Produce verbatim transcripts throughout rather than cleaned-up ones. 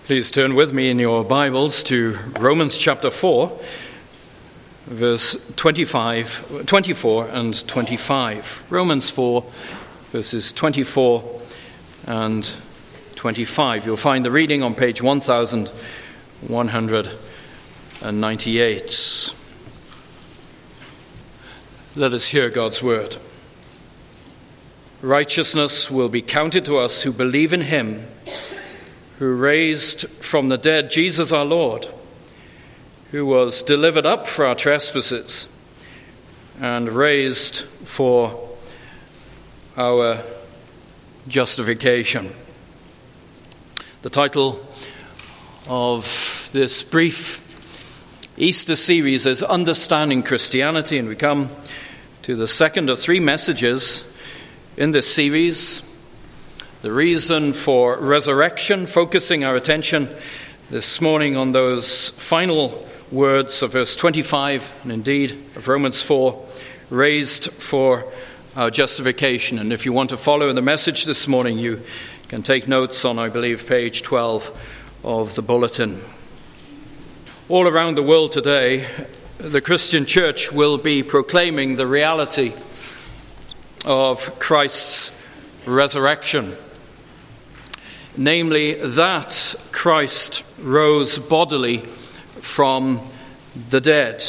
Please turn with me in your Bibles to Romans chapter four, verse twenty-five, twenty-four and twenty-five. Romans four, verses twenty-four and twenty-five. You'll find the reading on page one thousand one hundred ninety-eight. Let us hear God's word. Righteousness will be counted to us who believe in him who raised from the dead Jesus our Lord, who was delivered up for our trespasses and raised for our justification. The title of this brief Easter series is Understanding Christianity, and we come to the second of three messages in this series. The reason for resurrection, focusing our attention this morning on those final words of verse twenty-five, and indeed of Romans four, raised for our justification. And if you want to follow the message this morning, you can take notes on, I believe, page twelve of the bulletin. All around the world today, the Christian church will be proclaiming the reality of Christ's resurrection. Namely, that Christ rose bodily from the dead.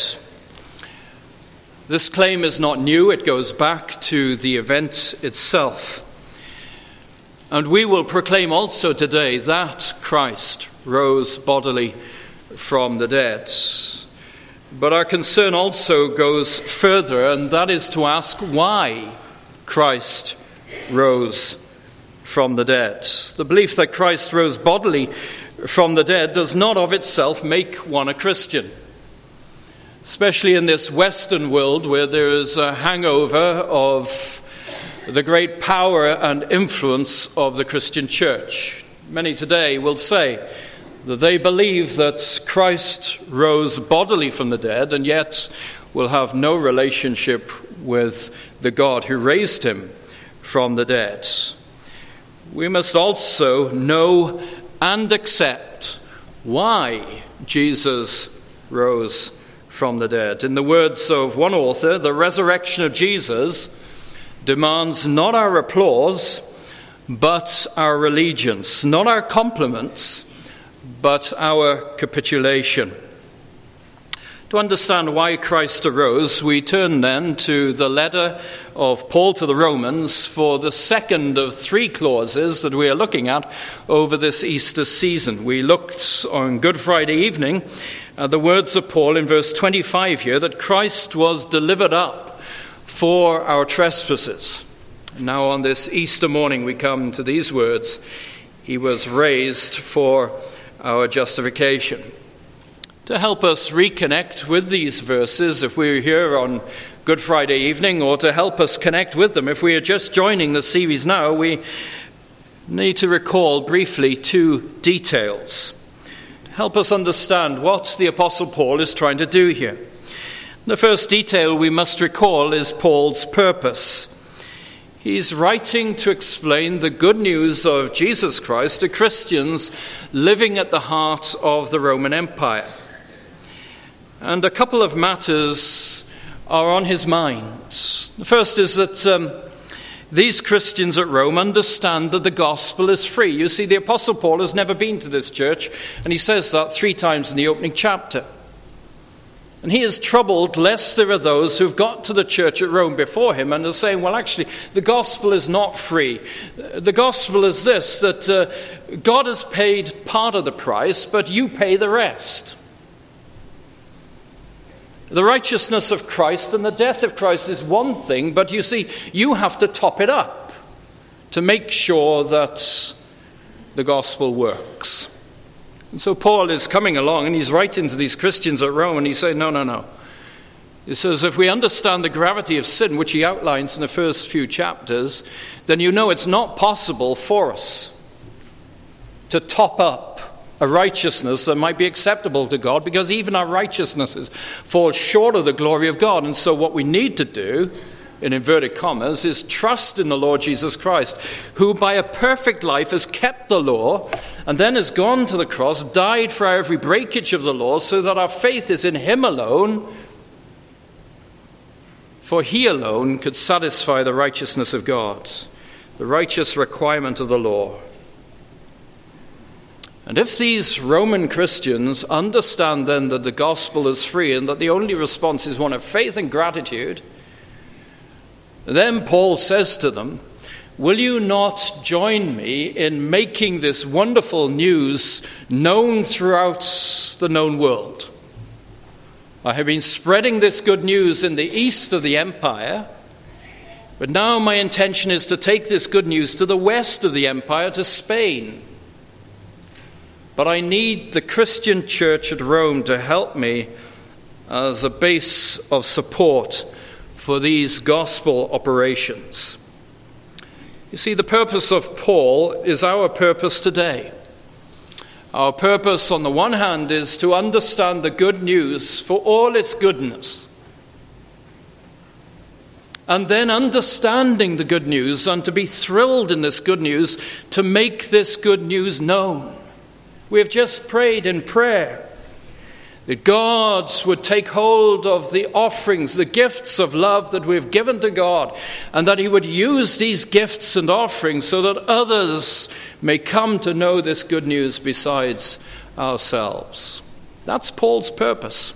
This claim is not new. It goes back to the event itself. And we will proclaim also today that Christ rose bodily from the dead. But our concern also goes further, and that is to ask why Christ rose from the dead. The belief that Christ rose bodily from the dead does not of itself make one a Christian, especially in this Western world where there is a hangover of the great power and influence of the Christian church. Many today will say that they believe that Christ rose bodily from the dead and yet will have no relationship with the God who raised him from the dead. We must also know and accept why Jesus rose from the dead. In the words of one author, the resurrection of Jesus demands not our applause, but our allegiance, not our compliments, but our capitulation. To understand why Christ arose, we turn then to the letter of Paul to the Romans for the second of three clauses that we are looking at over this Easter season. We looked on Good Friday evening at the words of Paul in verse twenty-five here, that Christ was delivered up for our trespasses. Now on this Easter morning we come to these words, he was raised for our justification. To help us reconnect with these verses if we're here on Good Friday evening, or to help us connect with them if we are just joining the series now, we need to recall briefly two details to help us understand what the Apostle Paul is trying to do here. The first detail we must recall is Paul's purpose. He's writing to explain the good news of Jesus Christ to Christians living at the heart of the Roman Empire. And a couple of matters are on his mind. The first is that um, these Christians at Rome understand that the gospel is free. You see, the Apostle Paul has never been to this church, and he says that three times in the opening chapter. And he is troubled lest there are those who've got to the church at Rome before him and are saying, well, actually, the gospel is not free. The gospel is this, that uh, God has paid part of the price, but you pay the rest. The righteousness of Christ and the death of Christ is one thing, but you see, you have to top it up to make sure that the gospel works. And so Paul is coming along and he's writing to these Christians at Rome and he's saying, no, no, no. He says, if we understand the gravity of sin, which he outlines in the first few chapters, then you know it's not possible for us to top up a righteousness that might be acceptable to God, because even our righteousnesses fall short of the glory of God. And so what we need to do in inverted commas, is trust in the Lord Jesus Christ, who by a perfect life has kept the law and then has gone to the cross, died for every breakage of the law, so that our faith is in him alone, for he alone could satisfy the righteousness of God, the righteous requirement of the law. And if these Roman Christians understand then that the gospel is free and that the only response is one of faith and gratitude, then Paul says to them, will you not join me in making this wonderful news known throughout the known world? I have been spreading this good news in the east of the empire, but now my intention is to take this good news to the west of the empire, to Spain. But I need the Christian church at Rome to help me as a base of support for these gospel operations. You see, the purpose of Paul is our purpose today. Our purpose, on the one hand, is to understand the good news for all its goodness. And then understanding the good news and to be thrilled in this good news, to make this good news known. We have just prayed in prayer that God would take hold of the offerings, the gifts of love that we've given to God, and that he would use these gifts and offerings so that others may come to know this good news besides ourselves. That's Paul's purpose,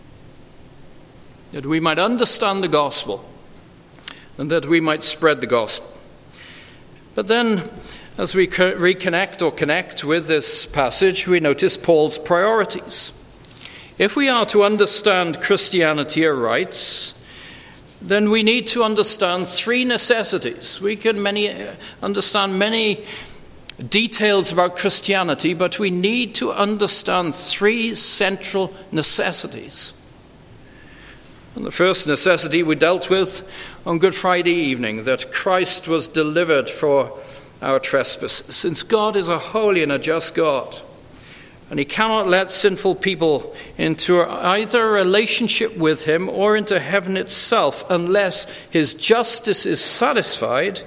that we might understand the gospel and that we might spread the gospel. But then, as we reconnect or connect with this passage, we notice Paul's priorities. If we are to understand Christianity aright, then we need to understand three necessities. We can many understand many details about Christianity, but we need to understand three central necessities. And the first necessity we dealt with on Good Friday evening, that Christ was delivered for our trespasses. Since God is a holy and a just God, and he cannot let sinful people into either a relationship with him or into heaven itself unless his justice is satisfied,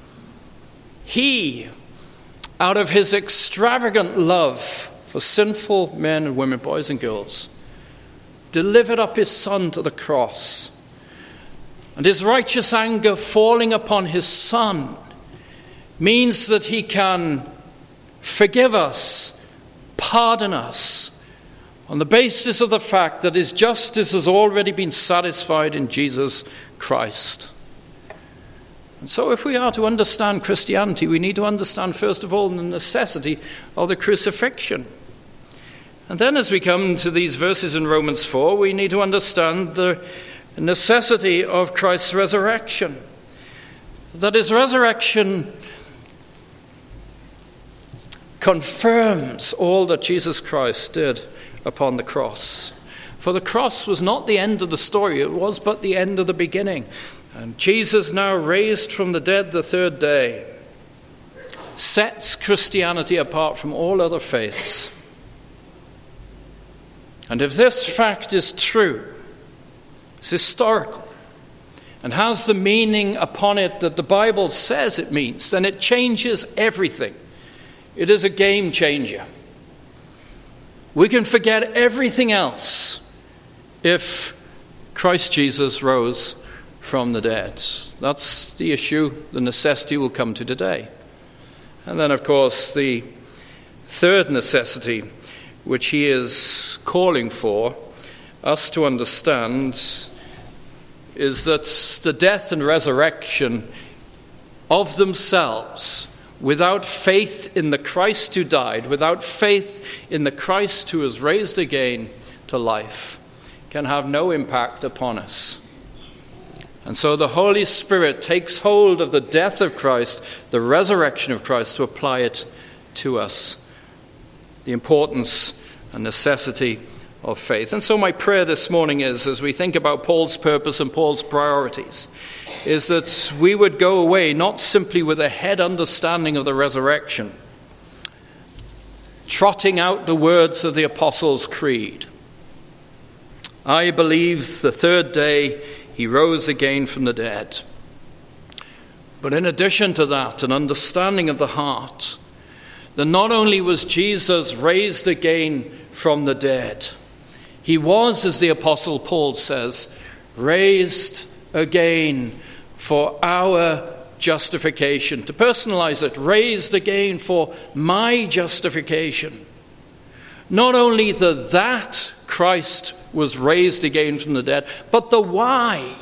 he, out of his extravagant love for sinful men and women, boys and girls, delivered up his son to the cross. And his righteous anger falling upon his son means that he can forgive us, pardon us, on the basis of the fact that his justice has already been satisfied in Jesus Christ. And so if we are to understand Christianity, we need to understand first of all the necessity of the crucifixion. And then as we come to these verses in Romans four, we need to understand the necessity of Christ's resurrection. That his resurrection confirms all that Jesus Christ did upon the cross. For the cross was not the end of the story, it was but the end of the beginning. And Jesus, now raised from the dead the third day, sets Christianity apart from all other faiths. And if this fact is true, it's historical, and has the meaning upon it that the Bible says it means, then it changes everything. It is a game changer. We can forget everything else if Christ Jesus rose from the dead. That's the issue, the necessity we'll come to today. And then, of course, the third necessity, which he is calling for us to understand, is that the death and resurrection of themselves, without faith in the Christ who died, without faith in the Christ who was raised again to life, can have no impact upon us. And so the Holy Spirit takes hold of the death of Christ, the resurrection of Christ, to apply it to us. The importance and necessity of faith. And so my prayer this morning is, as we think about Paul's purpose and Paul's priorities, is that we would go away not simply with a head understanding of the resurrection, trotting out the words of the Apostles' Creed. I believe the third day he rose again from the dead. But in addition to that, an understanding of the heart, that not only was Jesus raised again from the dead, he was, as the Apostle Paul says, raised again for our justification. To personalize it, raised again for my justification. Not only the that Christ was raised again from the dead, but the why.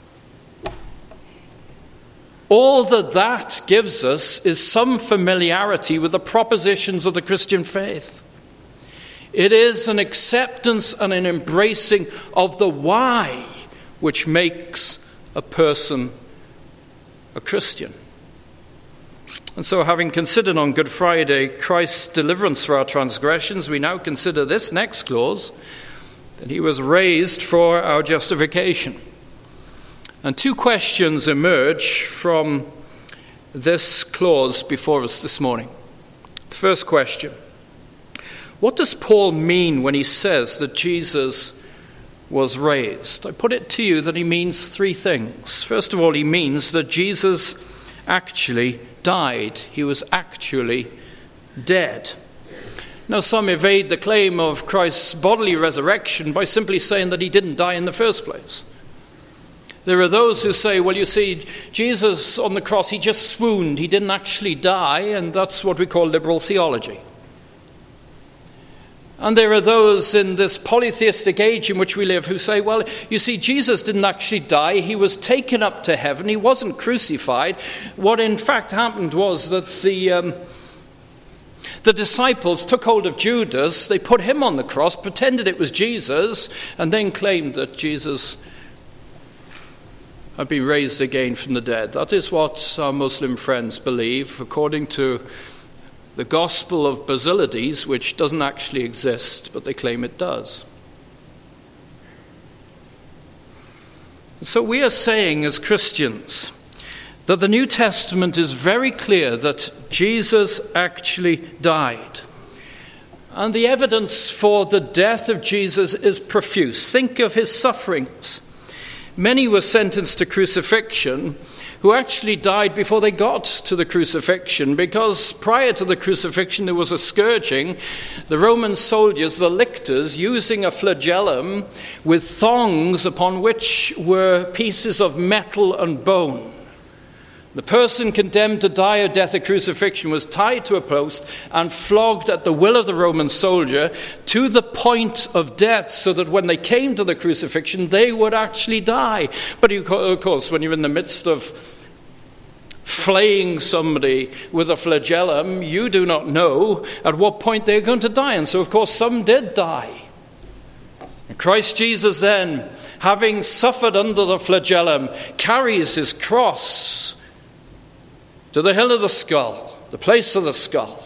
All that that gives us is some familiarity with the propositions of the Christian faith. It is an acceptance and an embracing of the why which makes a person a Christian. And so, having considered on Good Friday Christ's deliverance for our transgressions, we now consider this next clause, that he was raised for our justification. And two questions emerge from this clause before us this morning. The first question: what does Paul mean when he says that Jesus was raised? I put it to you that he means three things. First of all, he means that Jesus actually died. He was actually dead. Now, some evade the claim of Christ's bodily resurrection by simply saying that he didn't die in the first place. There are those who say, well, you see, Jesus on the cross, he just swooned. He didn't actually die, and that's what we call liberal theology. And there are those in this polytheistic age in which we live who say, well, you see, Jesus didn't actually die. He was taken up to heaven. He wasn't crucified. What in fact happened was that the um, the disciples took hold of Judas. They put him on the cross, pretended it was Jesus, and then claimed that Jesus had been raised again from the dead. That is what our Muslim friends believe, according to the Gospel of Basilides, which doesn't actually exist, but they claim it does. So we are saying as Christians that the New Testament is very clear that Jesus actually died. And the evidence for the death of Jesus is profuse. Think of his sufferings. Many were sentenced to crucifixion who actually died before they got to the crucifixion, because prior to the crucifixion there was a scourging. The Roman soldiers, the lictors, using a flagellum with thongs upon which were pieces of metal and bone. The person condemned to die a death of crucifixion was tied to a post and flogged at the will of the Roman soldier to the point of death, so that when they came to the crucifixion, they would actually die. But of course, when you're in the midst of flaying somebody with a flagellum, you do not know at what point they're going to die. And so, of course, some did die. And Christ Jesus then, having suffered under the flagellum, carries his cross to the hill of the skull, the place of the skull.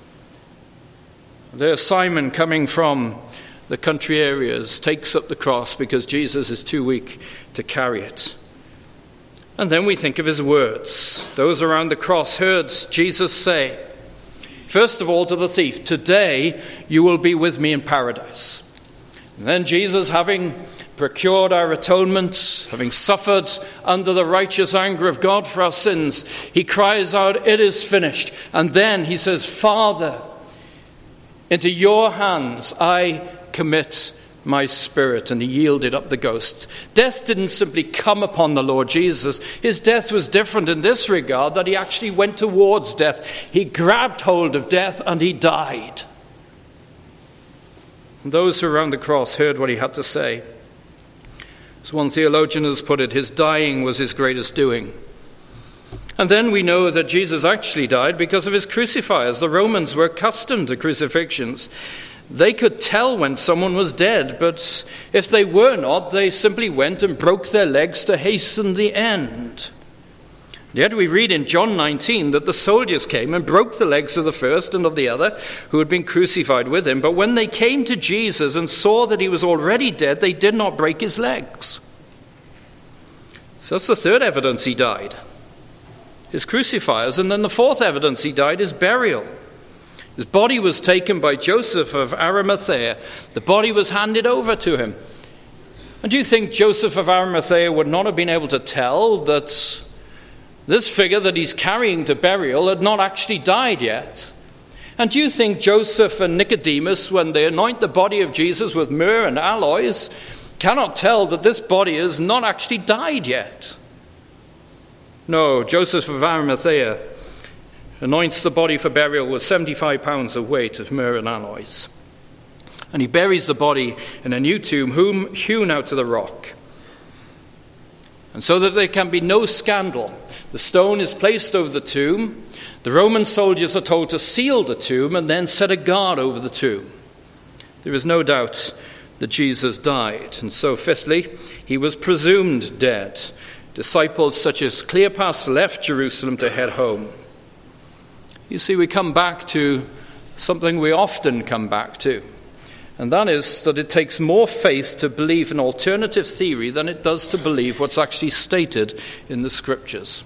There Simon, coming from the country areas, takes up the cross because Jesus is too weak to carry it. And then we think of his words. Those around the cross heard Jesus say, first of all to the thief, "Today you will be with me in paradise." And then Jesus, having procured our atonement, having suffered under the righteous anger of God for our sins, he cries out, "It is finished." And then he says, "Father, into your hands I commit my spirit." And he yielded up the ghost. Death didn't simply come upon the Lord Jesus. His death was different in this regard, that he actually went towards death. He grabbed hold of death and he died. And those who were around the cross heard what he had to say. As one theologian has put it, his dying was his greatest doing. And then we know that Jesus actually died because of his crucifiers. The Romans were accustomed to crucifixions. They could tell when someone was dead, but if they were not, they simply went and broke their legs to hasten the end. Yet we read in John nineteen that the soldiers came and broke the legs of the first and of the other who had been crucified with him. But when they came to Jesus and saw that he was already dead, they did not break his legs. So that's the third evidence he died, his crucifiers. And then the fourth evidence he died is burial. His body was taken by Joseph of Arimathea. The body was handed over to him. And do you think Joseph of Arimathea would not have been able to tell that this figure that he's carrying to burial had not actually died yet? And do you think Joseph and Nicodemus, when they anoint the body of Jesus with myrrh and aloes, cannot tell that this body has not actually died yet? No, Joseph of Arimathea anoints the body for burial with seventy-five pounds of weight of myrrh and aloes. And he buries the body in a new tomb hewn out of the rock. And so that there can be no scandal, the stone is placed over the tomb. The Roman soldiers are told to seal the tomb and then set a guard over the tomb. There is no doubt that Jesus died. And so, fifthly, he was presumed dead. Disciples such as Cleopas left Jerusalem to head home. You see, we come back to something we often come back to. And that is that it takes more faith to believe an alternative theory than it does to believe what's actually stated in the Scriptures.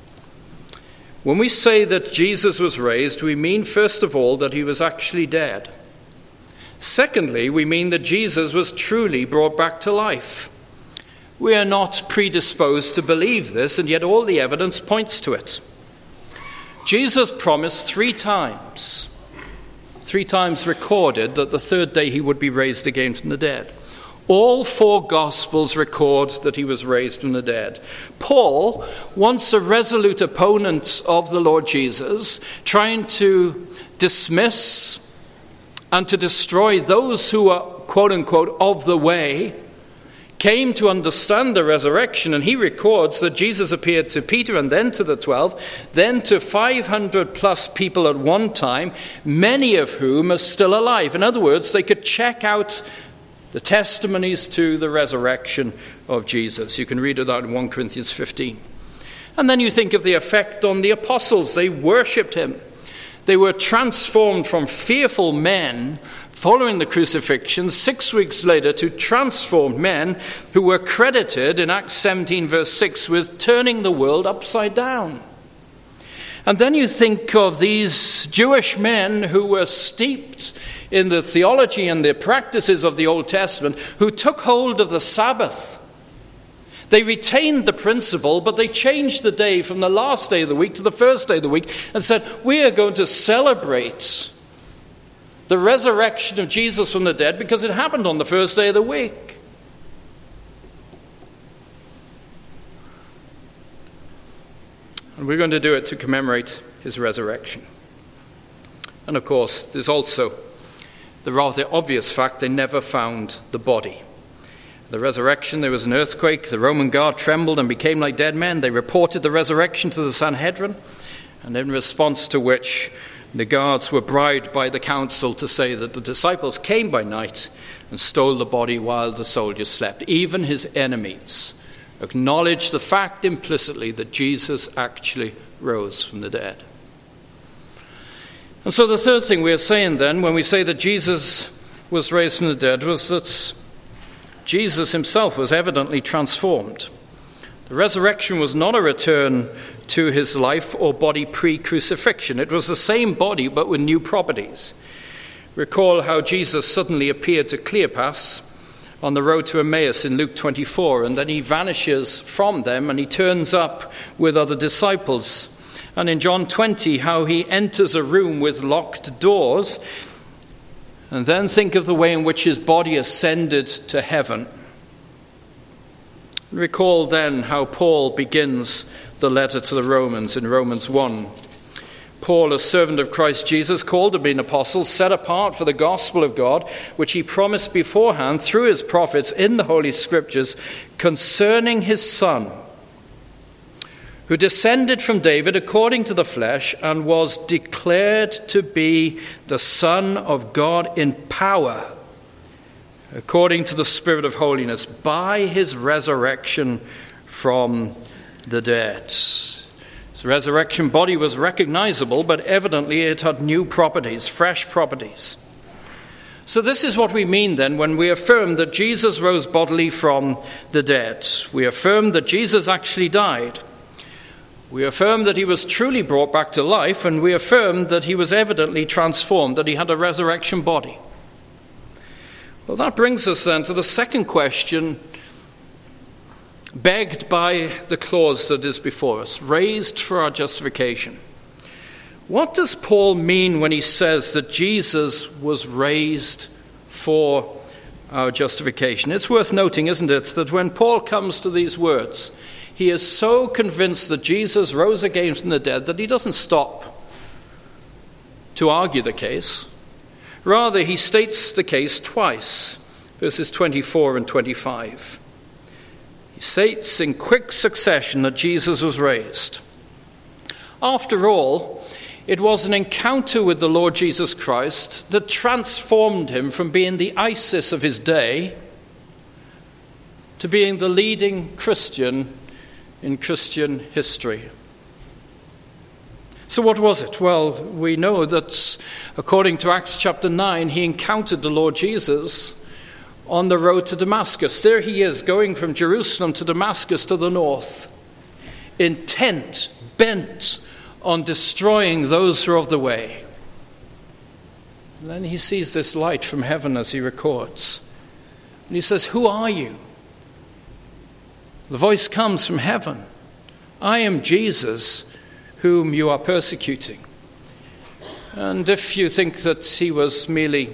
When we say that Jesus was raised, we mean, first of all, that he was actually dead. Secondly, we mean that Jesus was truly brought back to life. We are not predisposed to believe this, and yet all the evidence points to it. Jesus promised three times, three times recorded, that the third day he would be raised again from the dead. All four Gospels record that he was raised from the dead. Paul, once a resolute opponent of the Lord Jesus, trying to dismiss and to destroy those who are, quote-unquote, of the way, came to understand the resurrection, and he records that Jesus appeared to Peter and then to the twelve, then to five hundred plus people at one time, many of whom are still alive. In other words, they could check out the testimonies to the resurrection of Jesus. You can read it out in First Corinthians fifteen. And then you think of the effect on the apostles. They worshipped him. They were transformed from fearful men following the crucifixion, six weeks later, to transformed men who were credited in Acts seventeen verse six with turning the world upside down. And then you think of these Jewish men who were steeped in the theology and the practices of the Old Testament, who took hold of the Sabbath. They retained the principle, but they changed the day from the last day of the week to the first day of the week and said, we are going to celebrate the resurrection of Jesus from the dead because it happened on the first day of the week. And we're going to do it to commemorate his resurrection. And of course, there's also the rather obvious fact they never found the body. The resurrection, there was an earthquake, the Roman guard trembled and became like dead men. They reported the resurrection to the Sanhedrin, and in response to which the guards were bribed by the council to say that the disciples came by night and stole the body while the soldiers slept. Even his enemies acknowledged the fact implicitly that Jesus actually rose from the dead. And so the third thing we are saying then, when we say that Jesus was raised from the dead, was that Jesus himself was evidently transformed. The resurrection was not a return to his life or body pre-crucifixion. It was the same body but with new properties. Recall how Jesus suddenly appeared to Cleopas on the road to Emmaus in Luke twenty-four, and then he vanishes from them and he turns up with other disciples. And in John twenty, how he enters a room with locked doors. And then think of the way in which his body ascended to heaven. Recall then how Paul begins the letter to the Romans in Romans one. Paul, a servant of Christ Jesus, called to be an apostle, set apart for the gospel of God, which he promised beforehand through his prophets in the Holy Scriptures, concerning his Son, who descended from David according to the flesh and was declared to be the Son of God in power, according to the Spirit of holiness, by his resurrection from the dead. His resurrection body was recognizable, but evidently it had new properties, fresh properties. So this is what we mean then when we affirm that Jesus rose bodily from the dead. We affirm that Jesus actually died. We affirm that he was truly brought back to life, and we affirm that he was evidently transformed, that he had a resurrection body. Well, that brings us then to the second question begged by the clause that is before us, raised for our justification. What does Paul mean when he says that Jesus was raised for our justification? It's worth noting, isn't it, that when Paul comes to these words, he is so convinced that Jesus rose again from the dead that he doesn't stop to argue the case. Rather, he states the case twice, verses twenty-four and twenty-five. He states in quick succession that Jesus was raised. After all, it was an encounter with the Lord Jesus Christ that transformed him from being the ISIS of his day to being the leading Christian in Christian history. So what was it? Well, we know that according to Acts chapter nine, he encountered the Lord Jesus on the road to Damascus. There he is, going from Jerusalem to Damascus to the north, intent, bent on destroying those who are of the way. And then he sees this light from heaven as he records. And he says, "Who are you?" The voice comes from heaven. "I am Jesus, whom you are persecuting." And if you think that he was merely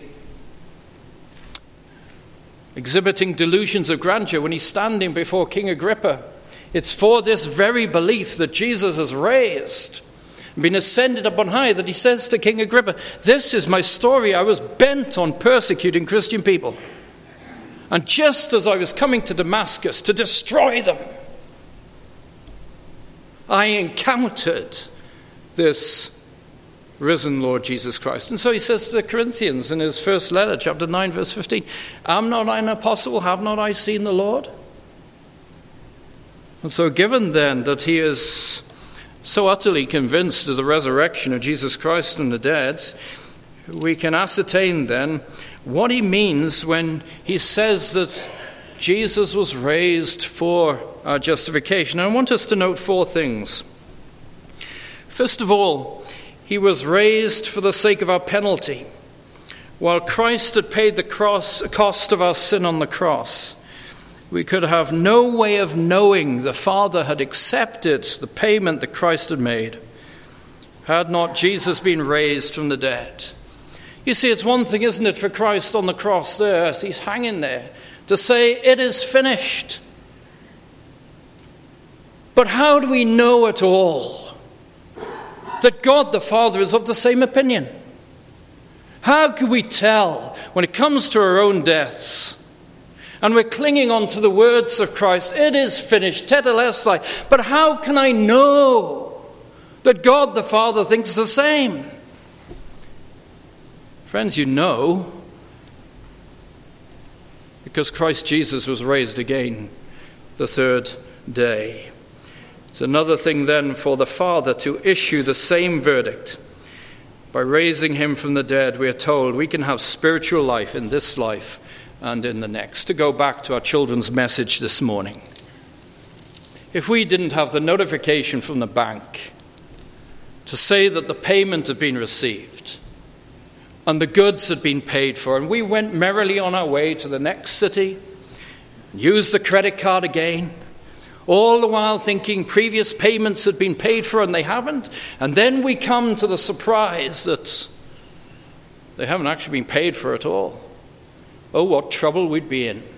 exhibiting delusions of grandeur when he's standing before King Agrippa, it's for this very belief that Jesus is raised and been ascended up on high that he says to King Agrippa, "This is my story. I was bent on persecuting Christian people. And just as I was coming to Damascus to destroy them, I encountered this risen Lord Jesus Christ." And so he says to the Corinthians in his first letter, chapter nine, verse fifteen, "Am not I an apostle? Have not I seen the Lord?" And so given then that he is so utterly convinced of the resurrection of Jesus Christ from the dead, we can ascertain then what he means when he says that Jesus was raised for our justification. And I want us to note four things. First of all, he was raised for the sake of our penalty. While Christ had paid the cross, cost of our sin on the cross, we could have no way of knowing the Father had accepted the payment that Christ had made had not Jesus been raised from the dead. You see, it's one thing, isn't it, for Christ on the cross there, as he's hanging there, to say, "It is finished." But how do we know at all that God the Father is of the same opinion? How can we tell when it comes to our own deaths and we're clinging on to the words of Christ, "It is finished, tetelestai," but how can I know that God the Father thinks the same? Friends, you know, because Christ Jesus was raised again the third day. It's another thing then for the Father to issue the same verdict. By raising him from the dead, we are told we can have spiritual life in this life and in the next. To go back to our children's message this morning, if we didn't have the notification from the bank to say that the payment had been received and the goods had been paid for, and we went merrily on our way to the next city, used the credit card again, all the while thinking previous payments had been paid for and they haven't, and then we come to the surprise that they haven't actually been paid for at all. Oh, what trouble we'd be in.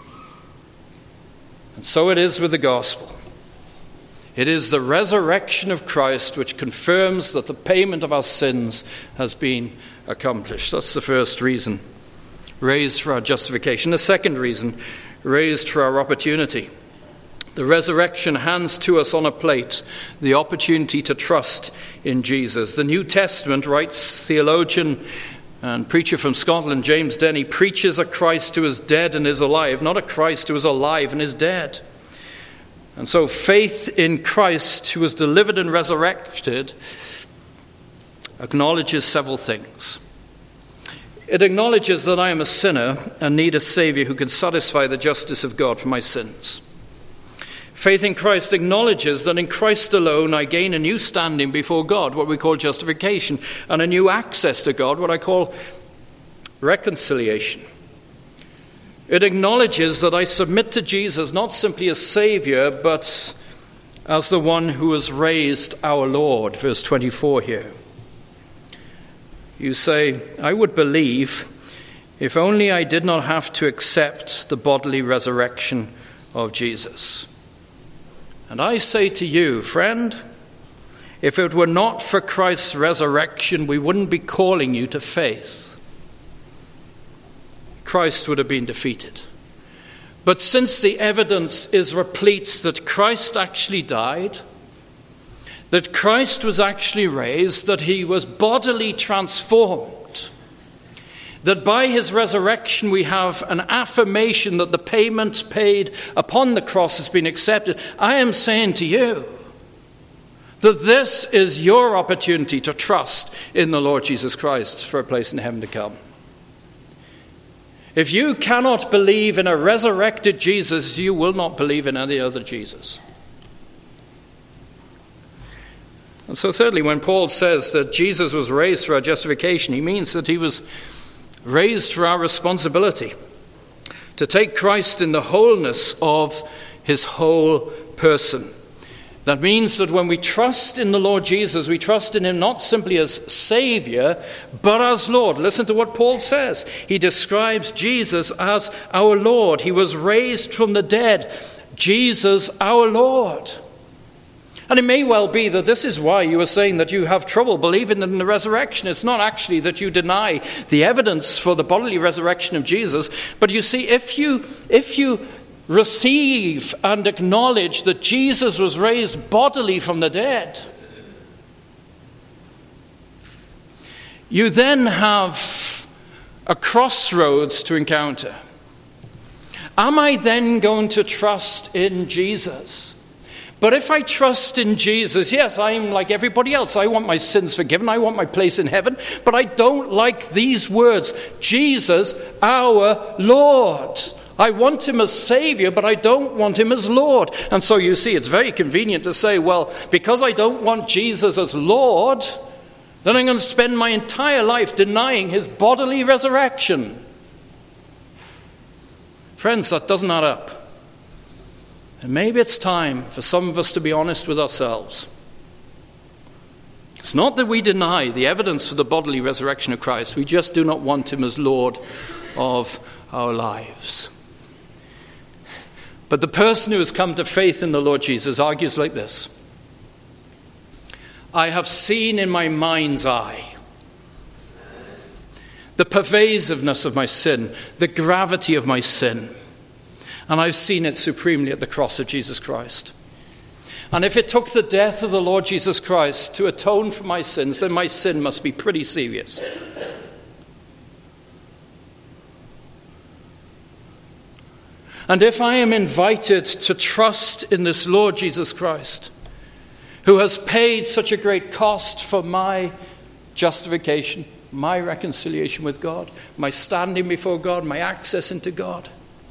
And so it is with the gospel. It is the resurrection of Christ which confirms that the payment of our sins has been accomplished. That's the first reason. Raised for our justification. The second reason, raised for our opportunity. The resurrection hands to us on a plate the opportunity to trust in Jesus. The New Testament, writes theologian and preacher from Scotland, James Denny, preaches a Christ who is dead and is alive, not a Christ who is alive and is dead. And so faith in Christ, who was delivered and resurrected, acknowledges several things. It acknowledges that I am a sinner and need a Savior who can satisfy the justice of God for my sins. Faith in Christ acknowledges that in Christ alone I gain a new standing before God, what we call justification, and a new access to God, what I call reconciliation. It acknowledges that I submit to Jesus not simply as Savior, but as the one who has raised our Lord. Verse twenty-four here. You say, I would believe if only I did not have to accept the bodily resurrection of Jesus. And I say to you, friend, if it were not for Christ's resurrection, we wouldn't be calling you to faith. Christ would have been defeated. But since the evidence is replete that Christ actually died, that Christ was actually raised, that he was bodily transformed, that by his resurrection we have an affirmation that the payment paid upon the cross has been accepted, I am saying to you that this is your opportunity to trust in the Lord Jesus Christ for a place in heaven to come. If you cannot believe in a resurrected Jesus, you will not believe in any other Jesus. And so thirdly, when Paul says that Jesus was raised for our justification, he means that he was raised for our responsibility to take Christ in the wholeness of his whole person. That means that when we trust in the Lord Jesus, we trust in him not simply as Savior, but as Lord. Listen to what Paul says. He describes Jesus as our Lord. He was raised from the dead. Jesus, our Lord. And it may well be that this is why you are saying that you have trouble believing in the resurrection. It's not actually that you deny the evidence for the bodily resurrection of Jesus. But you see, if you, if you receive and acknowledge that Jesus was raised bodily from the dead, you then have a crossroads to encounter. Am I then going to trust in Jesus? But if I trust in Jesus, yes, I'm like everybody else. I want my sins forgiven. I want my place in heaven. But I don't like these words, Jesus, our Lord. I want him as Savior, but I don't want him as Lord. And so you see, it's very convenient to say, well, because I don't want Jesus as Lord, then I'm going to spend my entire life denying his bodily resurrection. Friends, that doesn't add up. And maybe it's time for some of us to be honest with ourselves. It's not that we deny the evidence for the bodily resurrection of Christ. We just do not want him as Lord of our lives. But the person who has come to faith in the Lord Jesus argues like this. I have seen in my mind's eye the pervasiveness of my sin, the gravity of my sin. And I've seen it supremely at the cross of Jesus Christ. And if it took the death of the Lord Jesus Christ to atone for my sins, then my sin must be pretty serious. And if I am invited to trust in this Lord Jesus Christ, who has paid such a great cost for my justification, my reconciliation with God, my standing before God, my access into God,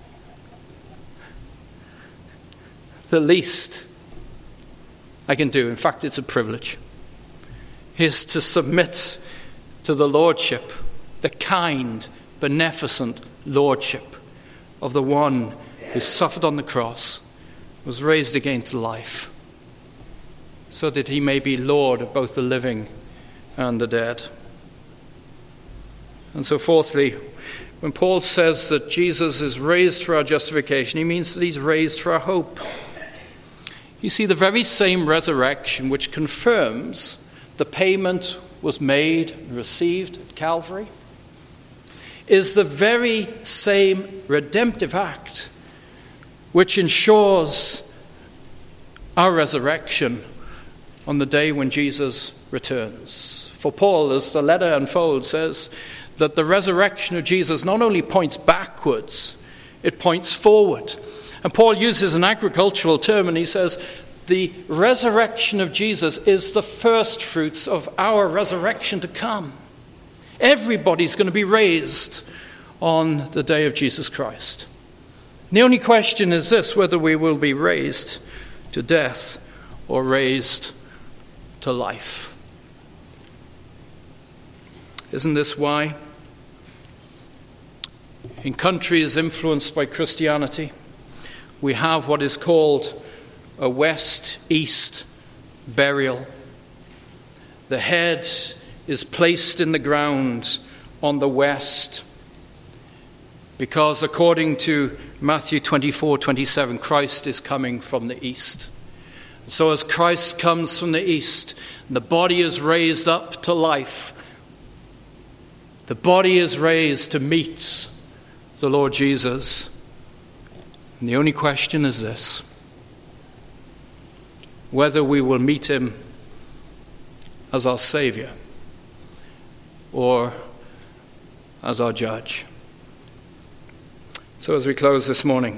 the least I can do, in fact it's a privilege, is to submit to the lordship, the kind, beneficent lordship of the one who suffered on the cross, was raised again to life, so that he may be Lord of both the living and the dead. And so fourthly, when Paul says that Jesus is raised for our justification, he means that he's raised for our hope. You see, the very same resurrection which confirms the payment was made and received at Calvary is the very same redemptive act which ensures our resurrection on the day when Jesus returns. For Paul, as the letter unfolds, says that the resurrection of Jesus not only points backwards, it points forward. And Paul uses an agricultural term, and he says the resurrection of Jesus is the first fruits of our resurrection to come. Everybody's going to be raised on the day of Jesus Christ. The only question is this, whether we will be raised to death or raised to life. Isn't this why In countries influenced by Christianity, we have what is called a west-east burial. The head is placed in the ground on the west because, according to Matthew twenty-four twenty-seven, Christ is coming from the east. So as Christ comes from the east, the body is raised up to life. The body is raised to meet the Lord Jesus. And the only question is this: whether we will meet him as our Savior or as our judge. So as we close this morning,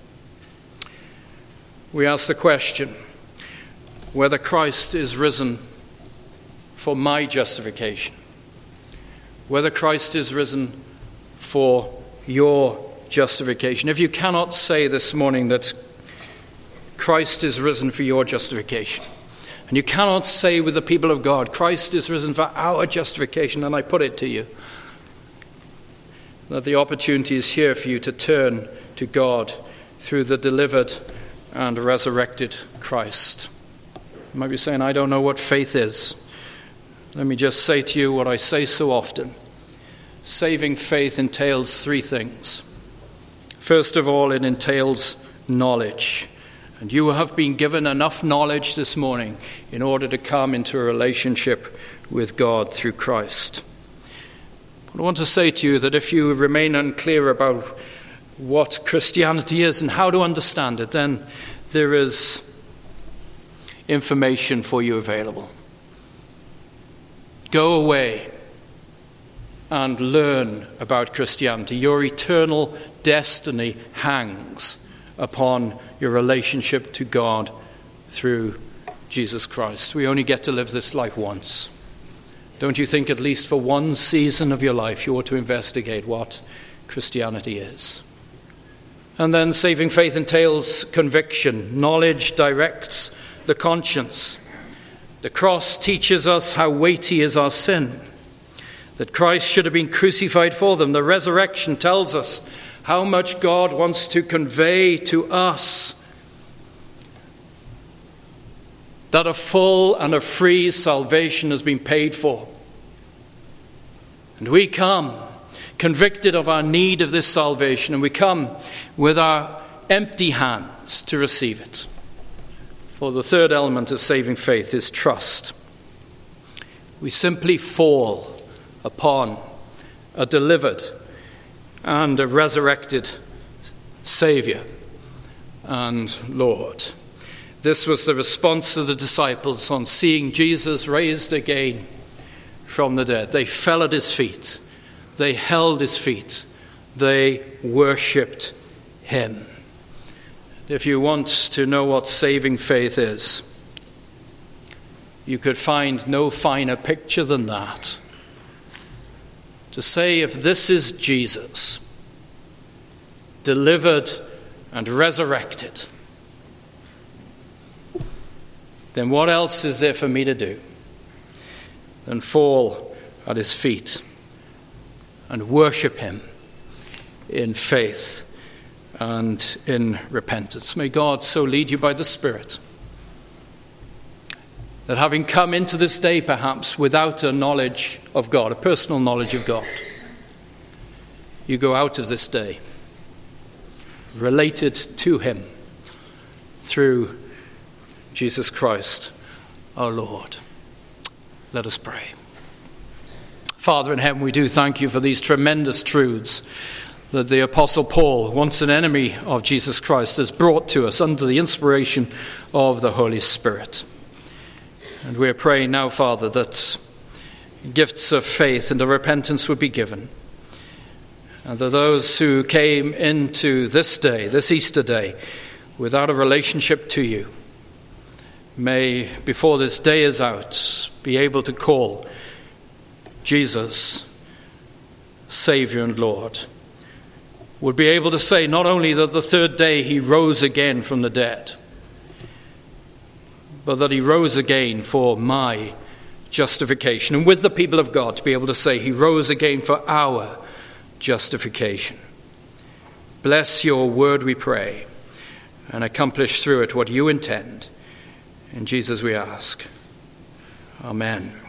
we ask the question whether Christ is risen for my justification, whether Christ is risen for your justification. If you cannot say this morning that Christ is risen for your justification, and you cannot say with the people of God, Christ is risen for our justification, then I put it to you that the opportunity is here for you to turn to God through the delivered and resurrected Christ. You might be saying, I don't know what faith is. Let me just say to you what I say so often. Saving faith entails three things. First of all, it entails knowledge. And you have been given enough knowledge this morning in order to come into a relationship with God through Christ. But I want to say to you that if you remain unclear about what Christianity is and how to understand it, then there is information for you available. Go away and learn about Christianity. Your eternal destiny hangs upon your relationship to God through Jesus Christ. We only get to live this life once. Don't you think at least for one season of your life you ought to investigate what Christianity is? And then saving faith entails conviction. Knowledge directs the conscience. The cross teaches us how weighty is our sin, that Christ should have been crucified for them. The resurrection tells us how much God wants to convey to us, that a full and a free salvation has been paid for. And we come convicted of our need of this salvation, and we come with our empty hands to receive it. For the third element of saving faith is trust. We simply fall upon a delivered and a resurrected Savior and Lord. This was the response of the disciples on seeing Jesus raised again from the dead. They fell at his feet. They held his feet. They worshipped him. If you want to know what saving faith is, you could find no finer picture than that. To say, if this is Jesus, delivered and resurrected, then what else is there for me to do than fall at his feet and worship him in faith and in repentance? May God so lead you by the Spirit that, having come into this day perhaps without a knowledge of God, a personal knowledge of God, you go out of this day related to him through Jesus Christ our Lord. Let us pray. Father in heaven, we do thank you for these tremendous truths that the Apostle Paul, once an enemy of Jesus Christ, has brought to us under the inspiration of the Holy Spirit. And we are praying now, Father, that gifts of faith and of repentance would be given, and that those who came into this day, this Easter day, without a relationship to you, may, before this day is out, be able to call Jesus Savior and Lord. Would be able to say not only that the third day he rose again from the dead, but that he rose again for my justification. And with the people of God to be able to say he rose again for our justification. bless your word, we pray, and accomplish through it what you intend. In Jesus we ask. Amen.